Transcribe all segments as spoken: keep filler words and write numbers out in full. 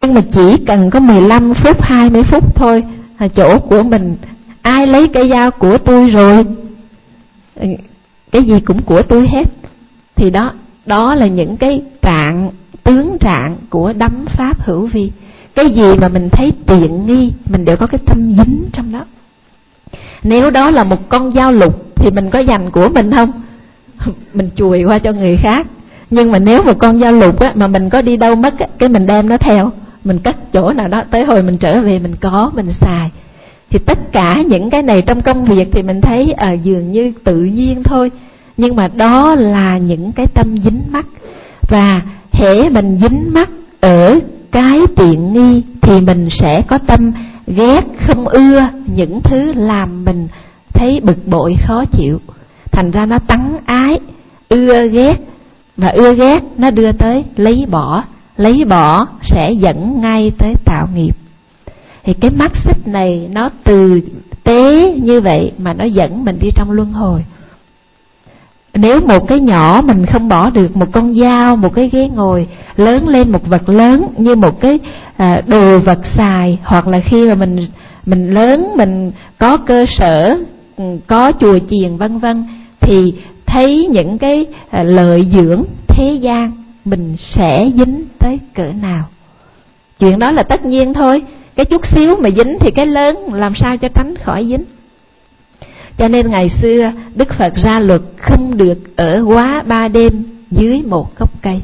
Nhưng mà chỉ cần có mười lăm phút, hai mươi phút thôi, chỗ của mình ai lấy cây dao của tôi rồi, cái gì cũng của tôi hết. Thì đó, đó là những cái trạng, tướng trạng của đắm pháp hữu vi. Cái gì mà mình thấy tiện nghi, mình đều có cái tâm dính trong đó. Nếu đó là một con dao lục thì mình có dành của mình không? Mình chùi qua cho người khác. Nhưng mà nếu một con dao lục á, mà mình có đi đâu mất á, cái mình đem nó theo, mình cất chỗ nào đó, tới hồi mình trở về mình có, mình xài. Thì tất cả những cái này trong công việc thì mình thấy à, dường như tự nhiên thôi. Nhưng mà đó là những cái tâm dính mắc. Và hễ mình dính mắc ở cái tiện nghi thì mình sẽ có tâm ghét, không ưa những thứ làm mình thấy bực bội, khó chịu. Thành ra nó tắng ái, ưa ghét. Và ưa ghét nó đưa tới lấy bỏ. Lấy bỏ sẽ dẫn ngay tới tạo nghiệp. Thì cái mắt xích này nó từ tế như vậy mà nó dẫn mình đi trong luân hồi. Nếu một cái nhỏ mình không bỏ được, một con dao, một cái ghế ngồi, lớn lên một vật lớn như một cái à, đồ vật xài, hoặc là khi mà mình mình lớn, mình có cơ sở, có chùa chiền vân vân, thì thấy những cái à, lợi dưỡng thế gian, mình sẽ dính tới cỡ nào. Chuyện đó là tất nhiên thôi. Cái chút xíu mà dính thì cái lớn làm sao cho tránh khỏi dính. Cho nên ngày xưa Đức Phật ra luật không được ở quá ba đêm dưới một gốc cây.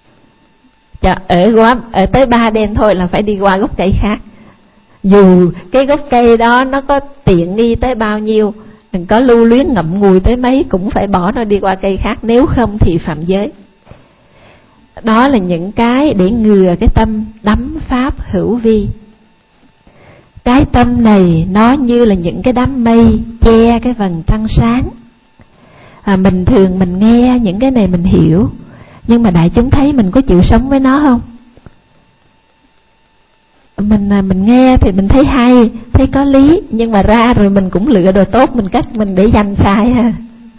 Ở quá ở tới ba đêm thôi là phải đi qua gốc cây khác. Dù cái gốc cây đó nó có tiện nghi tới bao nhiêu, đừng có lưu luyến ngậm ngùi tới mấy, cũng phải bỏ nó đi qua cây khác, nếu không thì phạm giới. Đó là những cái để ngừa cái tâm đắm pháp hữu vi. Cái tâm này nó như là những cái đám mây che cái vầng trăng sáng. à, Mình thường mình nghe những cái này mình hiểu, nhưng mà đại chúng thấy mình có chịu sống với nó không? Mình mình nghe thì mình thấy hay, thấy có lý, nhưng mà ra rồi mình cũng lựa đồ tốt mình cắt mình để dành xài ha.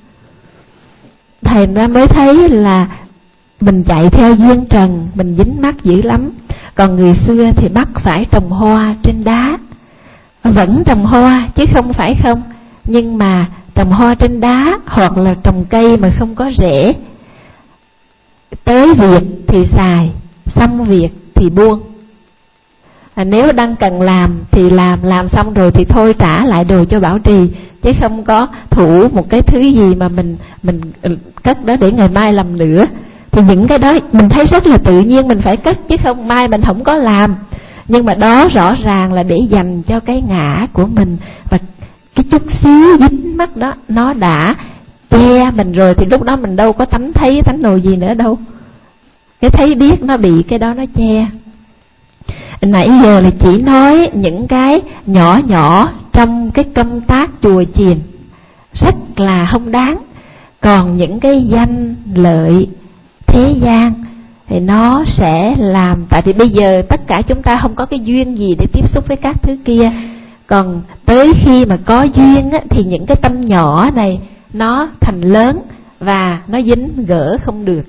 Thầy ra mới thấy là mình chạy theo duyên trần, mình dính mắc dữ lắm. Còn người xưa thì bắt phải trồng hoa trên đá. Vẫn trồng hoa chứ không phải không, nhưng mà trồng hoa trên đá hoặc là trồng cây mà không có rễ. Tới việc thì xài, xong việc thì buông. à, Nếu đang cần làm thì làm, làm xong rồi thì thôi trả lại đồ cho bảo trì, chứ không có thủ một cái thứ gì mà mình mình cất đó để ngày mai làm nữa. Thì những cái đó mình thấy rất là tự nhiên mình phải cất, chứ không mai mình không có làm. Nhưng mà đó rõ ràng là để dành cho cái ngã của mình. Và cái chút xíu dính mắc đó nó đã che mình rồi, thì lúc đó mình đâu có tánh thấy tánh đồ gì nữa đâu. Cái thấy biết nó bị cái đó nó che. Nãy giờ là chỉ nói những cái nhỏ nhỏ trong cái công tác chùa chiền, rất là không đáng. Còn những cái danh lợi thế gian thì nó sẽ làm, tại vì bây giờ tất cả chúng ta không có cái duyên gì để tiếp xúc với các thứ kia. Còn tới khi mà có duyên á, thì những cái tâm nhỏ này nó thành lớn và nó dính gỡ không được.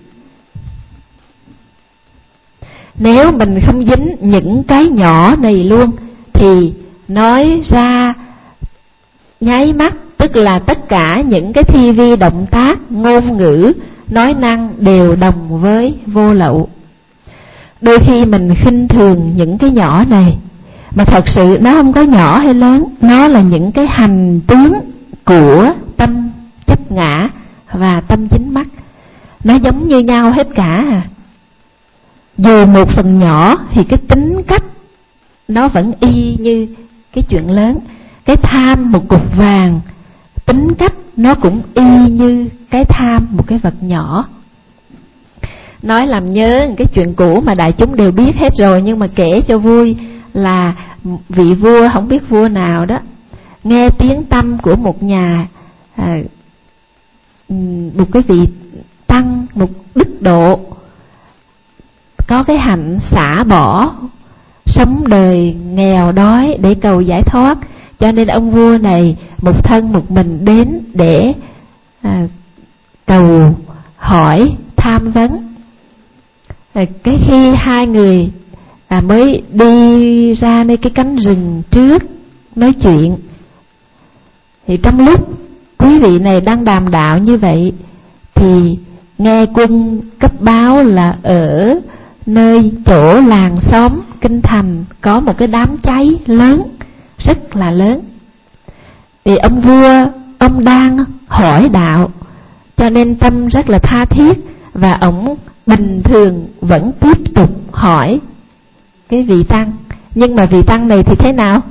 Nếu mình không dính những cái nhỏ này luôn thì nói ra nháy mắt, tức là tất cả những cái thi vi động tác, ngôn ngữ, nói năng đều đồng với vô lậu. Đôi khi mình khinh thường những cái nhỏ này, mà thật sự nó không có nhỏ hay lớn, nó là những cái hành tướng của tâm chấp ngã và tâm dính mắc. Nó giống như nhau hết cả à. Dù một phần nhỏ thì cái tính cách nó vẫn y như cái chuyện lớn. Cái tham một cục vàng, tính cách nó cũng y như cái tham một cái vật nhỏ. Nói làm nhớ cái chuyện cũ mà đại chúng đều biết hết rồi, nhưng mà kể cho vui là vị vua, không biết vua nào đó, nghe tiếng tăm của một nhà à, một cái vị tăng, một đức độ, có cái hạnh xả bỏ sống đời nghèo đói để cầu giải thoát. Cho nên ông vua này một thân một mình đến để à, cầu hỏi tham vấn. Rồi cái khi hai người à, mới đi ra nơi cái cánh rừng trước nói chuyện. Thì trong lúc quý vị này đang đàm đạo như vậy thì nghe quân cấp báo là ở nơi chỗ làng xóm kinh thành có một cái đám cháy lớn, rất là lớn. Thì ông vua, ông đang hỏi đạo, cho nên tâm rất là tha thiết, và ông bình thường vẫn tiếp tục hỏi cái vị tăng. Nhưng mà vị tăng này thì thế nào?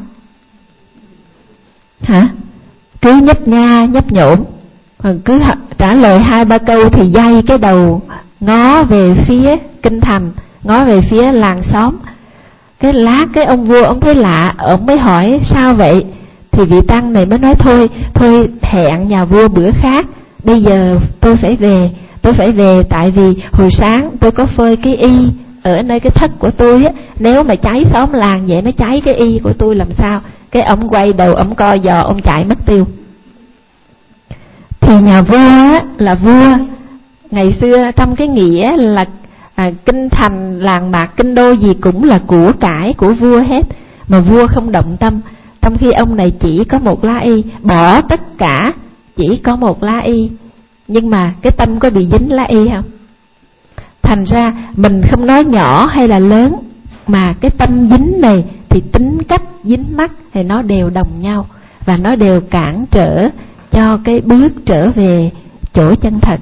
Hả? Cứ nhấp nha nhấp nhổm, cứ trả lời hai ba câu thì day cái đầu ngó về phía kinh thành, ngó về phía làng xóm. Cái lát cái ông vua ông thấy lạ, ông mới hỏi sao vậy? Thì vị tăng này mới nói thôi, thôi hẹn nhà vua bữa khác, bây giờ tôi phải về, tôi phải về tại vì hồi sáng tôi có phơi cái y ở nơi cái thất của tôi á, nếu mà cháy xóm làng vậy nó cháy cái y của tôi làm sao? Cái ông quay đầu, ông co giò, ông chạy mất tiêu. Thì nhà vua á, là vua ngày xưa trong cái nghĩa là à, kinh thành làng mạc kinh đô gì cũng là của cải của vua hết, mà vua không động tâm. Trong khi ông này chỉ có một lá y, bỏ tất cả chỉ có một lá y, nhưng mà cái tâm có bị dính lá y không? Thành ra mình không nói nhỏ hay là lớn, mà cái tâm dính này thì tính cách dính mắc thì nó đều đồng nhau, và nó đều cản trở cho cái bước trở về chỗ chân thật.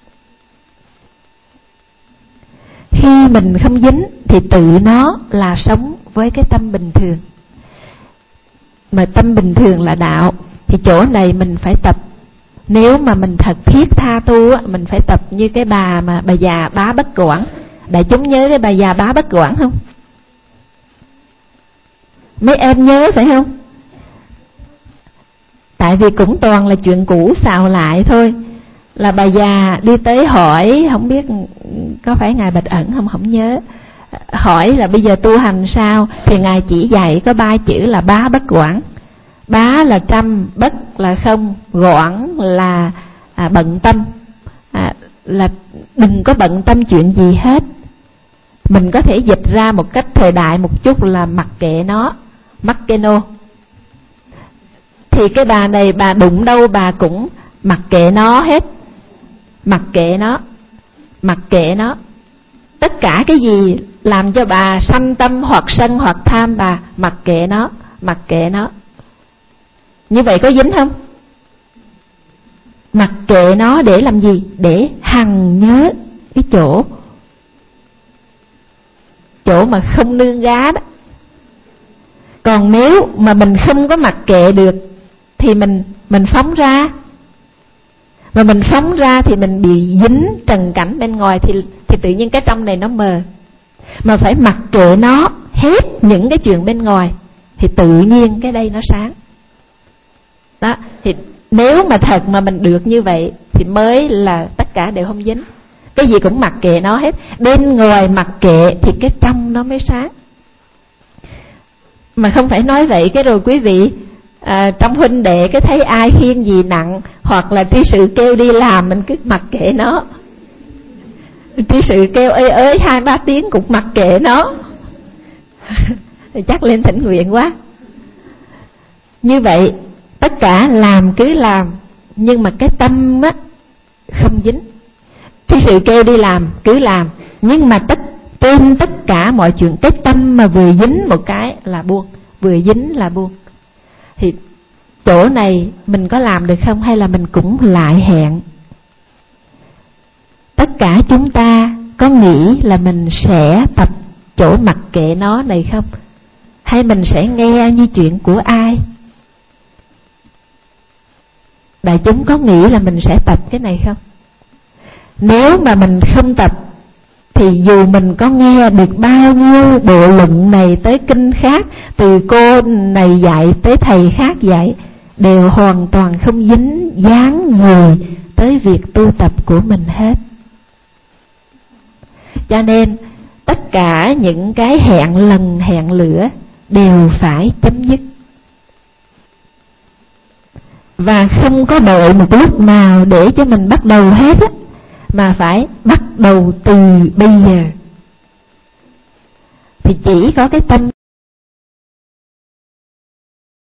Khi mình không dính thì tự nó là sống với cái tâm bình thường. Mà tâm bình thường là đạo, thì chỗ này mình phải tập. Nếu mà mình thật thiết tha tu á, mình phải tập như cái bà mà bà già Bá Bất Quản. Đại chúng nhớ cái bà già Bá Bất Quản không? Mấy em nhớ phải không? Tại vì cũng toàn là chuyện cũ xào lại thôi. Là bà già đi tới hỏi, không biết có phải Ngài Bạch Ẩn không, không nhớ. Hỏi là bây giờ tu hành sao? Thì Ngài chỉ dạy có ba chữ là Bá Bất Quản. Bá là trăm, bất là không, quản là à, bận tâm, à, là đừng có bận tâm chuyện gì hết. Mình có thể dịch ra một cách thời đại một chút là mặc kệ nó, mắc kê nô. Thì cái bà này bà đụng đâu bà cũng mặc kệ nó hết, mặc kệ nó, mặc kệ nó. Tất cả cái gì làm cho bà sanh tâm hoặc sân hoặc tham, bà mặc kệ nó, mặc kệ nó. Như vậy có dính không? Mặc kệ nó để làm gì? Để hằng nhớ cái chỗ chỗ mà không nương gá đó. Còn nếu mà mình không có mặc kệ được thì mình mình phóng ra. Mà mình phóng ra thì mình bị dính trần cảnh bên ngoài, thì thì tự nhiên cái trong này nó mờ. Mà phải mặc kệ nó hết những cái chuyện bên ngoài thì tự nhiên cái đây nó sáng. Đó, thì nếu mà thật mà mình được như vậy thì mới là tất cả đều không dính. Cái gì cũng mặc kệ nó hết, bên ngoài mặc kệ thì cái trong nó mới sáng. Mà không phải nói vậy cái rồi quý vị à, trong huynh đệ cái thấy ai khiêng gì nặng hoặc là tri sự kêu đi làm mình cứ mặc kệ nó. Tri sự kêu ơi ơi hai ba tiếng cũng mặc kệ nó. Thì chắc lên thỉnh nguyện quá. Như vậy tất cả làm cứ làm, nhưng mà cái tâm á không dính. Tri sự kêu đi làm cứ làm, nhưng mà tất trên tất cả mọi chuyện cái tâm mà vừa dính một cái là buông, vừa dính là buông. Thì chỗ này mình có làm được không, hay là mình cũng lại hẹn? Tất cả chúng ta có nghĩ là mình sẽ tập chỗ mặc kệ nó này không? Hay mình sẽ nghe như chuyện của ai? Đại chúng có nghĩ là mình sẽ tập cái này không? Nếu mà mình không tập thì dù mình có nghe được bao nhiêu bộ luận này tới kinh khác, từ cô này dạy tới thầy khác dạy, đều hoàn toàn không dính dáng gì tới việc tu tập của mình hết. Cho nên tất cả những cái hẹn lần hẹn lửa đều phải chấm dứt. Và không có đợi một lúc nào để cho mình bắt đầu hết á, mà phải bắt đầu từ bây giờ. thì chỉ có cái tâm